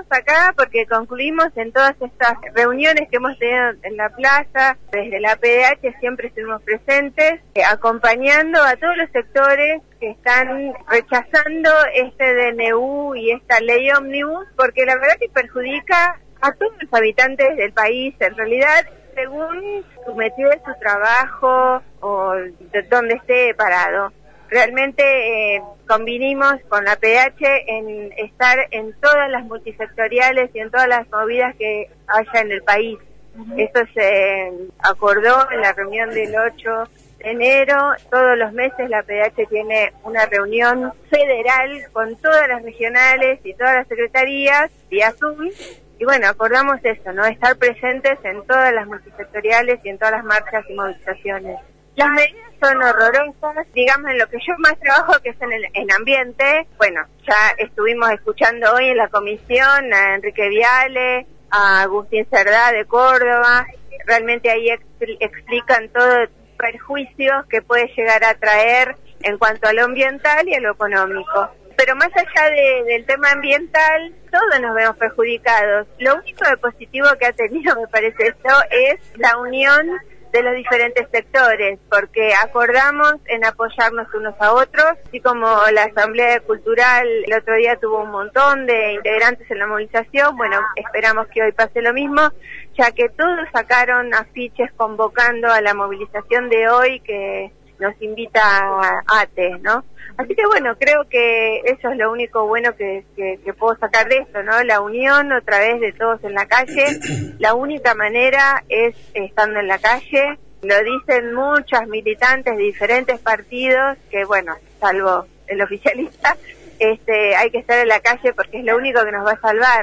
acá porque concluimos en todas estas reuniones que hemos tenido en la plaza, desde la PDH siempre estuvimos presentes, acompañando a todos los sectores que están rechazando este DNU y esta ley ómnibus, porque la verdad que perjudica a todos los habitantes del país, en realidad, según su metido de su trabajo o de donde esté parado. Realmente convinimos con la PDH en estar en todas las multisectoriales y en todas las movidas que haya en el país. Esto se acordó en la reunión del 8 de enero. Todos los meses la PDH tiene una reunión federal con todas las regionales y todas las secretarías vía Zoom. Y bueno, acordamos eso, ¿no? Estar presentes en todas las multisectoriales y en todas las marchas y movilizaciones. Las medidas son horrorosas, digamos, en lo que yo más trabajo, que es en ambiente. Bueno, ya estuvimos escuchando hoy en la comisión a Enrique Viale, a Agustín Cerdá de Córdoba. Realmente ahí explican todo el perjuicio que puede llegar a traer en cuanto a lo ambiental y a lo económico. Pero más allá del tema ambiental, todos nos vemos perjudicados. Lo único de positivo que ha tenido, me parece esto, es la unión de los diferentes sectores, porque acordamos en apoyarnos unos a otros, así como la Asamblea Cultural el otro día tuvo un montón de integrantes en la movilización. Bueno, esperamos que hoy pase lo mismo, ya que todos sacaron afiches convocando a la movilización de hoy que nos invita a ATE, ¿no? Así que bueno, creo que eso es lo único bueno que puedo sacar de esto, ¿no? La unión otra vez de todos en la calle. La única manera es estando en la calle. Lo dicen muchas militantes de diferentes partidos, que bueno, salvo el oficialista, hay que estar en la calle porque es lo único que nos va a salvar.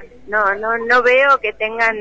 No veo que tengan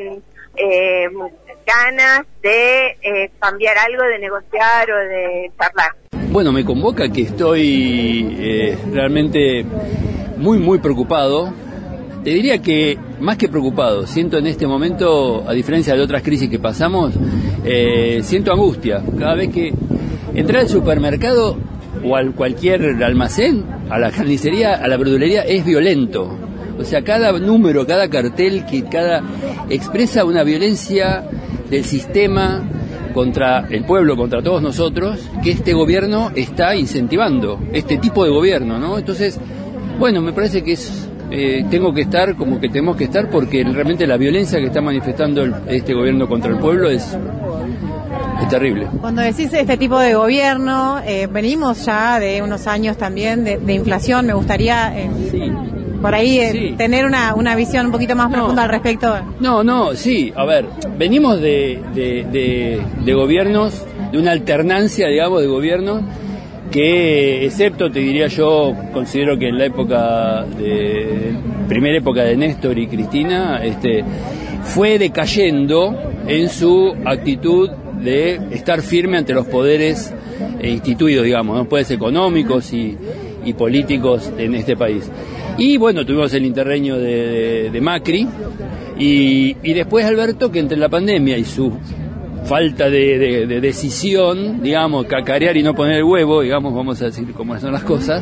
ganas de cambiar algo, de negociar o de charlar. Bueno, me convoca que estoy realmente muy preocupado. Te diría que más que preocupado, siento en este momento, a diferencia de otras crisis que pasamos, siento angustia. Cada vez que entrar al supermercado o a cualquier almacén, a la carnicería, a la verdulería, es violento. O sea, cada número, cada cartel, expresa una violencia del sistema contra el pueblo, contra todos nosotros, que este gobierno está incentivando, este tipo de gobierno, ¿no? Entonces, bueno, me parece que tenemos que estar, porque realmente la violencia que está manifestando este gobierno contra el pueblo es terrible. Cuando decís este tipo de gobierno, venimos ya de unos años también de inflación. Me gustaría por ahí tener una visión un poquito más profunda al respecto. Sí, a ver, venimos de gobiernos, de una alternancia, digamos, de gobiernos que, excepto, te diría yo, considero que en la primera época de Néstor y Cristina, fue decayendo en su actitud de estar firme ante los poderes instituidos, digamos, ¿no? Poderes económicos y políticos en este país. Y bueno, tuvimos el interreño de Macri y después Alberto, que entre la pandemia y su falta de decisión, digamos, cacarear y no poner el huevo, digamos, vamos a decir cómo son las cosas,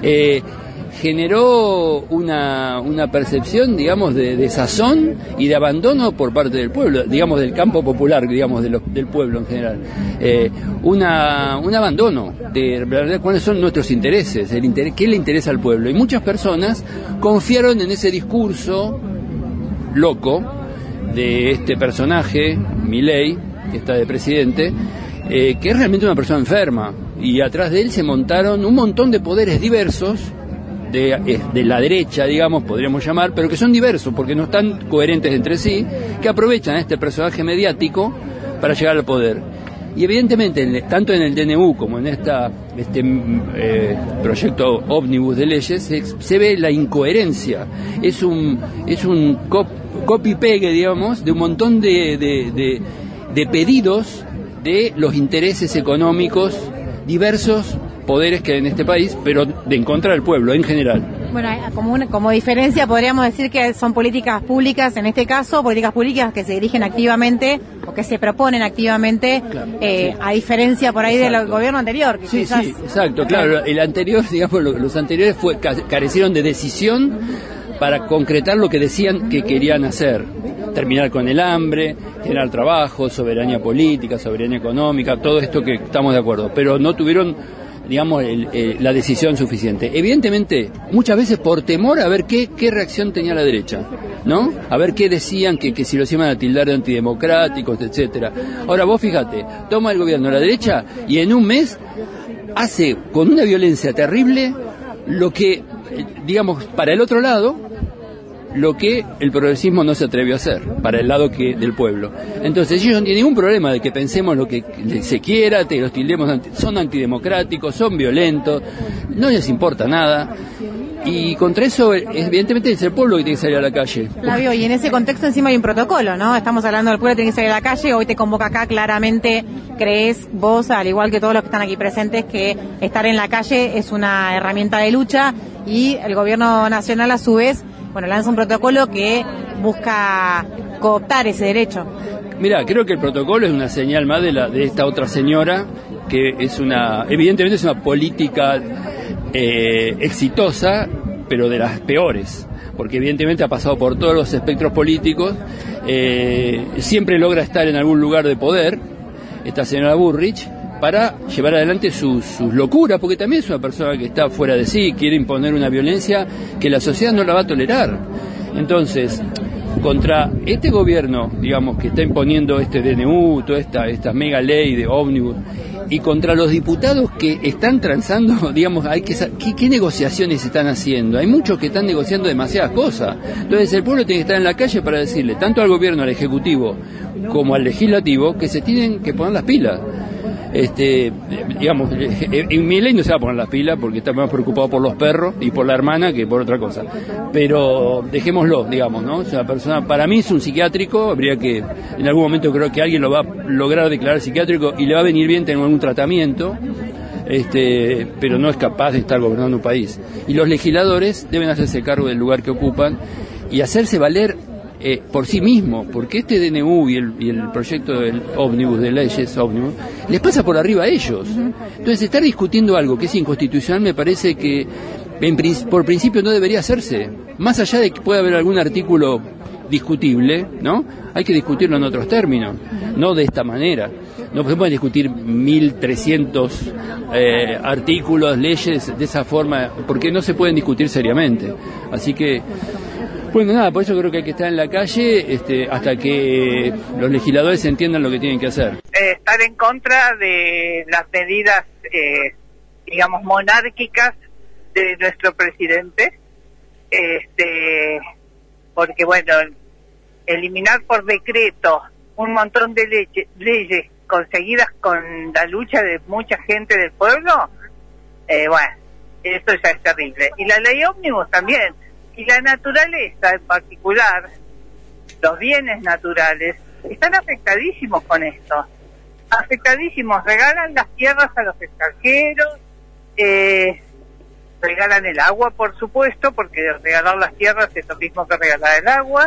generó una percepción, digamos, de desazón y de abandono por parte del pueblo, digamos, del campo popular, digamos, del pueblo en general. Un abandono de verdad cuáles son nuestros intereses, qué le interesa al pueblo. Y muchas personas confiaron en ese discurso loco de este personaje, Milei, que está de presidente, que es realmente una persona enferma, y atrás de él se montaron un montón de poderes diversos, de la derecha, digamos, podríamos llamar, pero que son diversos porque no están coherentes entre sí, que aprovechan a este personaje mediático para llegar al poder. Y evidentemente, tanto en el DNU como en este proyecto ómnibus de leyes, se ve la incoherencia. Es un copy-pegue, digamos, de un montón de pedidos de los intereses económicos diversos, poderes que hay en este país, pero en contra del pueblo en general. Bueno, como diferencia podríamos decir que son políticas públicas, en este caso, políticas públicas que se dirigen activamente o que se proponen activamente, claro, a diferencia por ahí del gobierno anterior. Que sí, exacto, claro. El anterior, digamos, los anteriores carecieron de decisión para concretar lo que decían que querían hacer. Terminar con el hambre, generar trabajo, soberanía política, soberanía económica, todo esto que estamos de acuerdo, pero no tuvieron, digamos, la decisión suficiente. Evidentemente, muchas veces por temor a ver qué reacción tenía la derecha, ¿no? A ver qué decían, que si los iban a tildar de antidemocráticos, etcétera. Ahora vos fíjate, toma el gobierno la derecha y en un mes hace con una violencia terrible lo que, digamos, para el otro lado, lo que el progresismo no se atrevió a hacer, para el lado del pueblo. Entonces ellos no tienen ningún problema de que pensemos lo que se quiera, que los tildemos, son antidemocráticos, son violentos, no les importa nada. Y contra eso, evidentemente, es el pueblo que tiene que salir a la calle. Flavio, y en ese contexto encima hay un protocolo, ¿no? Estamos hablando del pueblo que tiene que salir a la calle, hoy te convoca acá, claramente crees vos, al igual que todos los que están aquí presentes, que estar en la calle es una herramienta de lucha, y el gobierno nacional, a su vez, bueno, lanza un protocolo que busca cooptar ese derecho. Mira, creo que el protocolo es una señal más de esta otra señora, que evidentemente es una política exitosa, pero de las peores, porque evidentemente ha pasado por todos los espectros políticos, siempre logra estar en algún lugar de poder, esta señora Burrich, para llevar adelante sus locuras, porque también es una persona que está fuera de sí, quiere imponer una violencia que la sociedad no la va a tolerar. Entonces, contra este gobierno, digamos, que está imponiendo este DNU, toda esta mega ley de ómnibus, y contra los diputados que están transando, digamos, ¿qué negociaciones están haciendo? Hay muchos que están negociando demasiadas cosas. Entonces el pueblo tiene que estar en la calle para decirle, tanto al gobierno, al ejecutivo, como al legislativo, que se tienen que poner las pilas. Digamos, en mi ley no se va a poner las pilas porque está más preocupado por los perros y por la hermana que por otra cosa, pero dejémoslo, digamos, ¿no? Es una persona, para mí es un psiquiátrico, habría que, en algún momento creo que alguien lo va a lograr declarar psiquiátrico y le va a venir bien tener algún tratamiento, pero no es capaz de estar gobernando un país. Y los legisladores deben hacerse cargo del lugar que ocupan y hacerse valer por sí mismo, porque este DNU y el proyecto del ómnibus, de leyes ómnibus, les pasa por arriba a ellos. Entonces, estar discutiendo algo que es inconstitucional me parece que por principio no debería hacerse. Más allá de que pueda haber algún artículo discutible, ¿no? Hay que discutirlo en otros términos, no de esta manera. No se pueden discutir 1.300 artículos, leyes de esa forma, porque no se pueden discutir seriamente. Así que, bueno, nada, por eso creo que hay que estar en la calle hasta que los legisladores entiendan lo que tienen que hacer. Estar en contra de las medidas, digamos, monárquicas de nuestro presidente, porque, bueno, eliminar por decreto un montón de leyes conseguidas con la lucha de mucha gente del pueblo, bueno, esto ya es terrible. Y la ley ómnibus también. Y la naturaleza en particular, los bienes naturales, están afectadísimos con esto. Afectadísimos. Regalan las tierras a los extranjeros, regalan el agua, por supuesto, porque regalar las tierras es lo mismo que regalar el agua.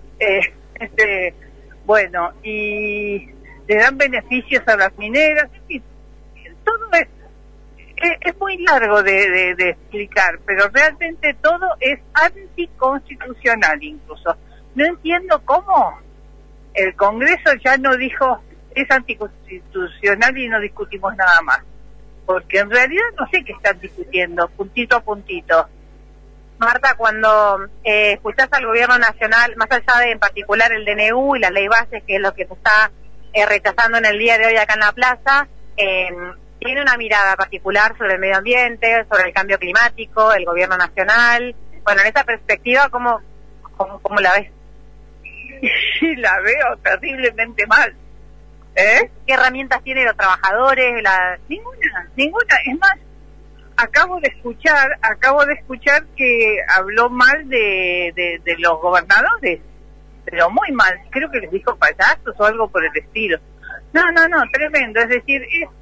Bueno, y le dan beneficios a las mineras. En fin, todo es muy largo de explicar, pero realmente todo es anticonstitucional incluso. No entiendo cómo el Congreso ya no dijo es anticonstitucional y no discutimos nada más, porque en realidad no sé qué están discutiendo, puntito a puntito. Marta, cuando escuchás al gobierno nacional, más allá de en particular el DNU y la ley base, que es lo que se está rechazando en el día de hoy acá en la plaza, tiene una mirada particular sobre el medio ambiente, sobre el cambio climático, el gobierno nacional. Bueno, en esa perspectiva, ¿cómo la ves? Sí, la veo terriblemente mal. ¿Qué herramientas tienen los trabajadores? Ninguna. Es más, acabo de escuchar que habló mal de los gobernadores, pero muy mal. Creo que les dijo payasos o algo por el estilo. No, tremendo. Es decir,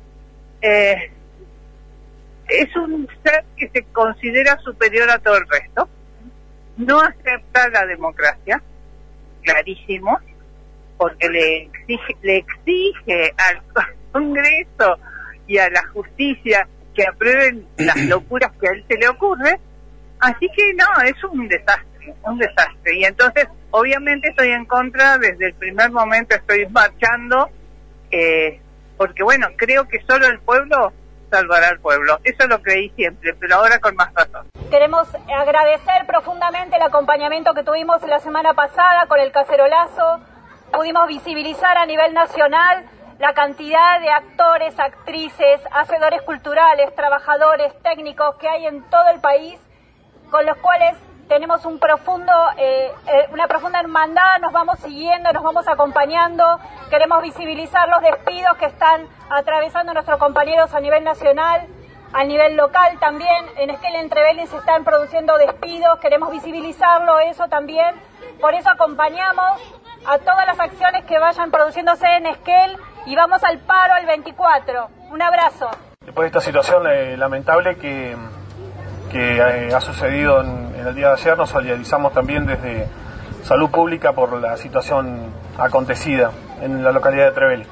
es un ser que se considera superior a todo el resto, no acepta la democracia, clarísimo, porque le exige al Congreso y a la justicia que aprueben las locuras que a él se le ocurre, así que no, es un desastre. un desastre. Y entonces, obviamente estoy en contra, desde el primer momento estoy marchando, porque bueno, creo que solo el pueblo salvará al pueblo. Eso lo creí siempre, pero ahora con más razón. Queremos agradecer profundamente el acompañamiento que tuvimos la semana pasada con el cacerolazo. Pudimos visibilizar a nivel nacional la cantidad de actores, actrices, hacedores culturales, trabajadores, técnicos que hay en todo el país, con los cuales tenemos una profunda hermandad, nos vamos siguiendo, nos vamos acompañando. Queremos visibilizar los despidos que están atravesando nuestros compañeros a nivel nacional, a nivel local también. En Esquel Entrevelin se están produciendo despidos, queremos visibilizarlo, eso también. Por eso acompañamos a todas las acciones que vayan produciéndose en Esquel y vamos al paro el 24. Un abrazo. Después de esta situación lamentable que ha sucedido en el día de ayer, nos solidarizamos también desde Salud Pública por la situación acontecida en la localidad de Entrevelin.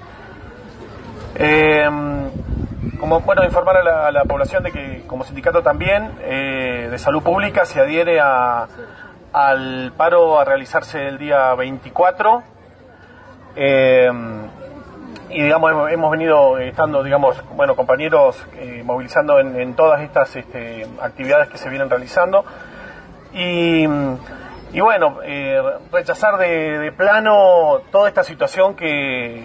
Informar a la población de que como sindicato también de Salud Pública se adhiere al paro a realizarse el día 24. Y hemos venido estando, compañeros movilizando en todas estas actividades que se vienen realizando. Y rechazar de plano toda esta situación que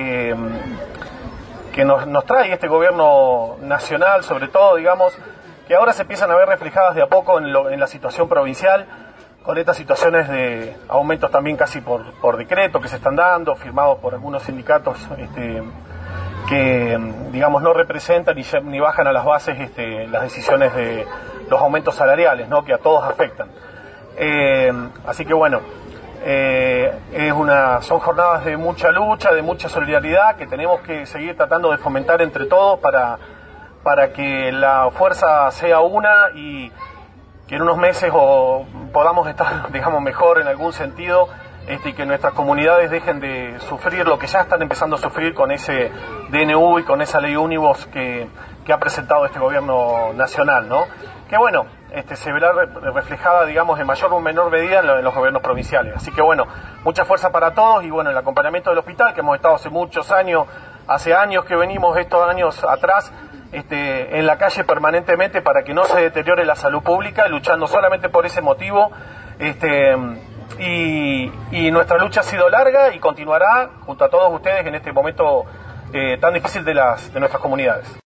nos trae este gobierno nacional, sobre todo, que ahora se empiezan a ver reflejadas de a poco en la situación provincial, con estas situaciones de aumentos también casi por decreto que se están dando, firmados por algunos sindicatos que no representan ni bajan a las bases las decisiones de los aumentos salariales, ¿no?, que a todos afectan. Así que son jornadas de mucha lucha, de mucha solidaridad, que tenemos que seguir tratando de fomentar entre todos para que la fuerza sea una y que en unos meses podamos estar, mejor en algún sentido, y que nuestras comunidades dejen de sufrir lo que ya están empezando a sufrir con ese DNU y con esa ley Unibos que ha presentado este gobierno nacional, ¿no? Que se verá reflejada, en mayor o menor medida en los gobiernos provinciales. Así que mucha fuerza para todos y el acompañamiento del hospital, que hemos estado hace años que venimos, estos años atrás, en la calle permanentemente para que no se deteriore la salud pública, luchando solamente por ese motivo, y nuestra lucha ha sido larga y continuará junto a todos ustedes en este momento tan difícil de nuestras comunidades.